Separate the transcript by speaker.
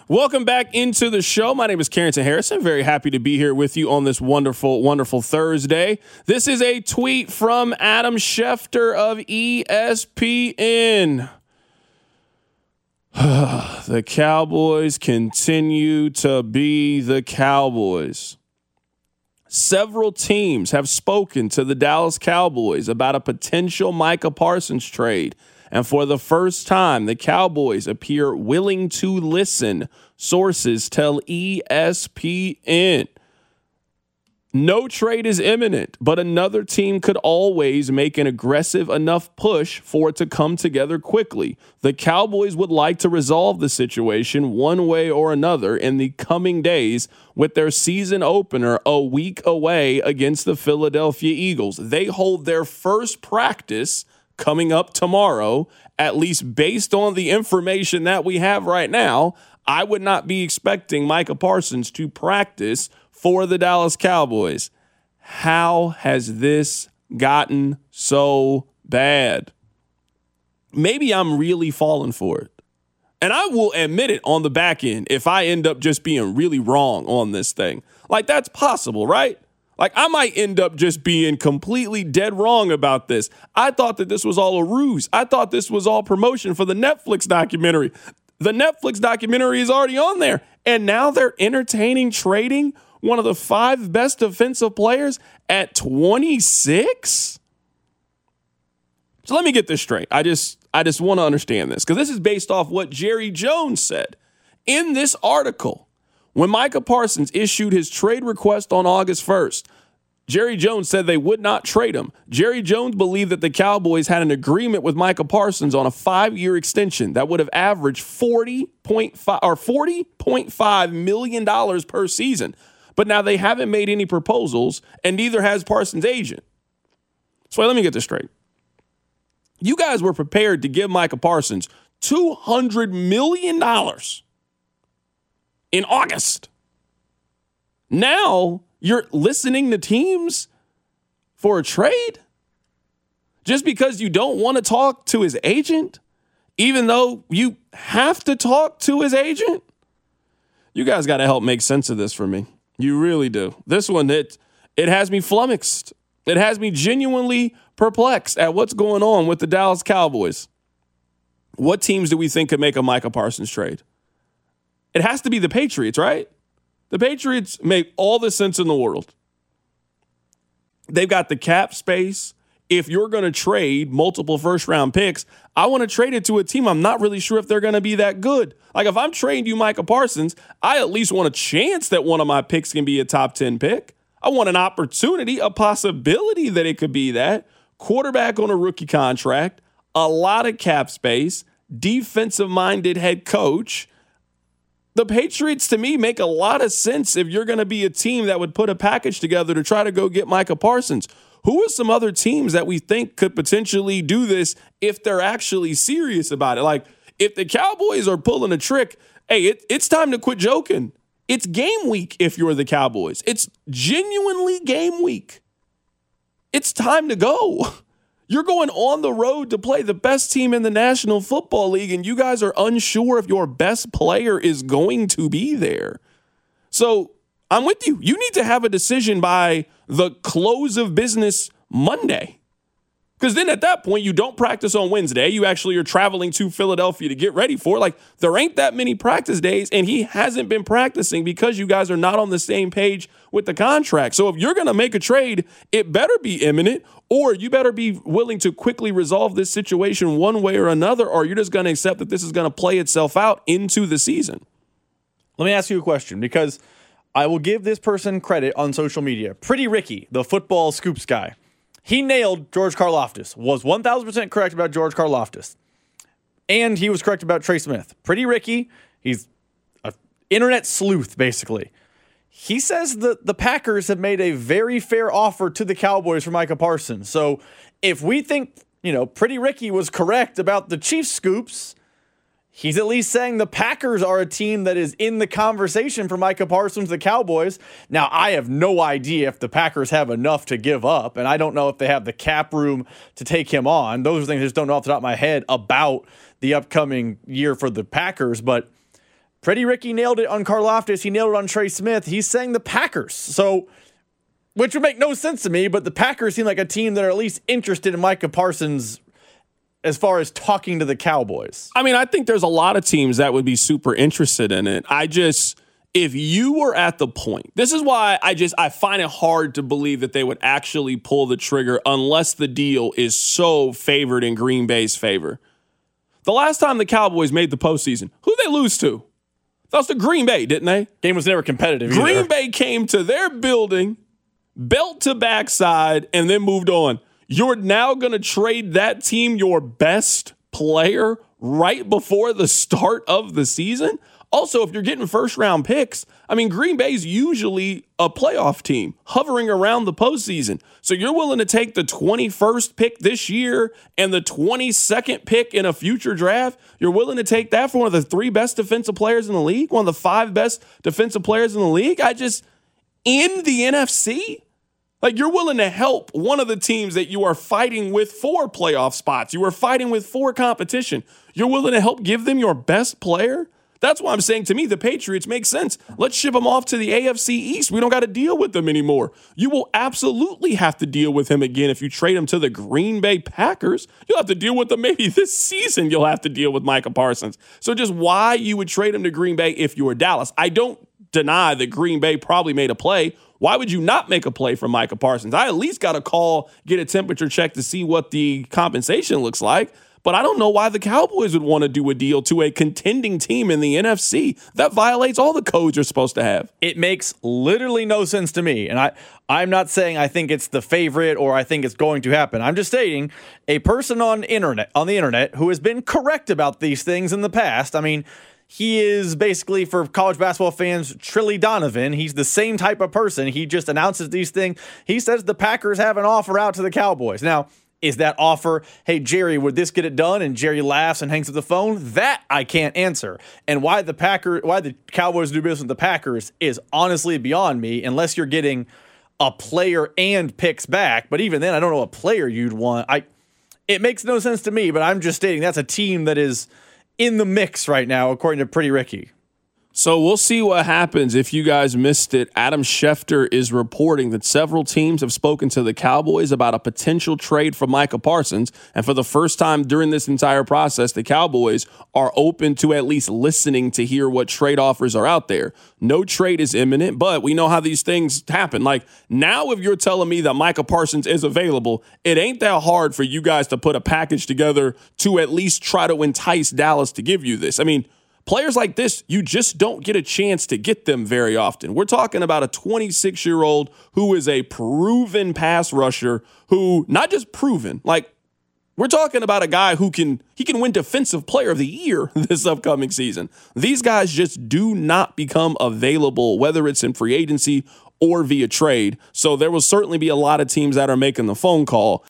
Speaker 1: Welcome back into the show. My name is Carrington Harrison. Very happy to be here with you on this wonderful, wonderful Thursday. This is a tweet from Adam Schefter of ESPN. The Cowboys continue to be the Cowboys. Several teams have spoken to the Dallas Cowboys about a potential Micah Parsons trade. And for the first time, the Cowboys appear willing to listen, sources tell ESPN. No trade is imminent, but another team could always make an aggressive enough push for it to come together quickly. The Cowboys would like to resolve the situation one way or another in the coming days with their season opener a week away against the Philadelphia Eagles. They hold their first practice coming up tomorrow, at least based on the information that we have right now. I would not be expecting Micah Parsons to practice for the Dallas Cowboys. How has this gotten so bad? Maybe I'm really falling for it. And I will admit it on the back end if I end up just being really wrong on this thing. Like, that's possible, right? Like, I might end up just being completely dead wrong about this. I thought that this was all a ruse. I thought this was all promotion for the Netflix documentary. The Netflix documentary is already on there. And now they're entertaining trading one of the 5 best defensive players at 26? So let me get this straight. I just want to understand this, because this is based off what Jerry Jones said in this article. When Micah Parsons issued his trade request on August 1st, Jerry Jones said they would not trade him. Jerry Jones believed that the Cowboys had an agreement with Micah Parsons on a 5-year extension that would have averaged $40.5 million per season. But now they haven't made any proposals, and neither has Parsons' agent. So let me get this straight. You guys were prepared to give Micah Parsons $200 million in August. Now you're listening to teams for a trade just because you don't want to talk to his agent, even though you have to talk to his agent. You guys got to help make sense of this for me. You really do. This one, it has me flummoxed. It has me genuinely perplexed at what's going on with the Dallas Cowboys. What teams do we think could make a Micah Parsons trade? It has to be the Patriots, right? The Patriots make all the sense in the world. They've got the cap space. If you're going to trade multiple first-round picks, I want to trade it to a team I'm not really sure if they're going to be that good. Like, if I'm trading you Micah Parsons, I at least want a chance that one of my picks can be a top 10 pick. I want an opportunity, a possibility that it could be that. Quarterback on a rookie contract, a lot of cap space, defensive-minded head coach. The Patriots, to me, make a lot of sense if you're going to be a team that would put a package together to try to go get Micah Parsons. Who are some other teams that we think could potentially do this if they're actually serious about it? Like, if the Cowboys are pulling a trick, hey, it's time to quit joking. It's game week if you're the Cowboys. It's genuinely game week. It's time to go. You're going on the road to play the best team in the National Football League, and you guys are unsure if your best player is going to be there. So I'm with you. You need to have a decision by the close of business Monday. Because then at that point, you don't practice on Wednesday. You actually are traveling to Philadelphia to get ready for it. Like, there ain't that many practice days, and he hasn't been practicing because you guys are not on the same page with the contract. So if you're going to make a trade, it better be imminent, or you better be willing to quickly resolve this situation one way or another, or you're just going to accept that this is going to play itself out into the season.
Speaker 2: Let me ask you a question, because I will give this person credit on social media. Pretty Ricky, the football scoops guy. He nailed George Karlaftis, was 1,000% correct about George Karlaftis. And he was correct about Trey Smith. Pretty Ricky, he's an internet sleuth, basically. He says that the Packers have made a very fair offer to the Cowboys for Micah Parsons. So if we think, Pretty Ricky was correct about the Chiefs scoops, he's at least saying the Packers are a team that is in the conversation for Micah Parsons, the Cowboys. Now, I have no idea if the Packers have enough to give up, and I don't know if they have the cap room to take him on. Those are things I just don't know off the top of my head about the upcoming year for the Packers, but Pretty Ricky nailed it on Karlaftis. He nailed it on Trey Smith. He's saying the Packers. So, which would make no sense to me, but the Packers seem like a team that are at least interested in Micah Parsons as far as talking to the Cowboys.
Speaker 1: I mean, I think there's a lot of teams that would be super interested in it. If you were at the point, this is why I find it hard to believe that they would actually pull the trigger unless the deal is so favored in Green Bay's favor. The last time the Cowboys made the postseason, who'd they lose to? That was to Green Bay, didn't they?
Speaker 2: Game was never competitive either.
Speaker 1: Green Bay came to their building, belt to backside, and then moved on. You're now going to trade that team your best player right before the start of the season? Also, if you're getting first-round picks, I mean, Green Bay's usually a playoff team hovering around the postseason. So you're willing to take the 21st pick this year and the 22nd pick in a future draft? You're willing to take that for one of the 3 best defensive players in the league, one of the 5 best defensive players in the league? In the NFC? Like, you're willing to help one of the teams that you are fighting with for playoff spots. You are fighting with for competition. You're willing to help give them your best player? That's why I'm saying, to me, the Patriots make sense. Let's ship them off to the AFC East. We don't got to deal with them anymore. You will absolutely have to deal with him again if you trade him to the Green Bay Packers. You'll have to deal with them maybe this season. You'll have to deal with Micah Parsons. So just why you would trade him to Green Bay if you were Dallas. I don't deny that Green Bay probably made a play. Why would you not make a play for Micah Parsons? I at least got to call, get a temperature check to see what the compensation looks like. But I don't know why the Cowboys would want to do a deal to a contending team in the NFC. That violates all the codes you're supposed to have.
Speaker 2: It makes literally no sense to me. And I'm not saying I think it's the favorite or I think it's going to happen. I'm just stating a person on the internet who has been correct about these things in the past. I mean, he is basically, for college basketball fans, Trilly Donovan. He's the same type of person. He just announces these things. He says the Packers have an offer out to the Cowboys. Now, is that offer, hey, Jerry, would this get it done? And Jerry laughs and hangs up the phone? That I can't answer. And why the Cowboys do business with the Packers is honestly beyond me, unless you're getting a player and picks back. But even then, I don't know what player you'd want. It makes no sense to me, but I'm just stating that's a team that is in the mix right now, according to Pretty Ricky.
Speaker 1: So we'll see what happens. If you guys missed it, Adam Schefter is reporting that several teams have spoken to the Cowboys about a potential trade for Micah Parsons. And for the first time during this entire process, the Cowboys are open to at least listening to hear what trade offers are out there. No trade is imminent, but we know how these things happen. Like, now if you're telling me that Micah Parsons is available, it ain't that hard for you guys to put a package together to at least try to entice Dallas to give you this. I mean, players like this, you just don't get a chance to get them very often. We're talking about a 26-year-old who is a proven pass rusher who, not just proven, like, we're talking about a guy who can win Defensive Player of the Year this upcoming season. These guys just do not become available, whether it's in free agency or via trade. So there will certainly be a lot of teams that are making the phone call.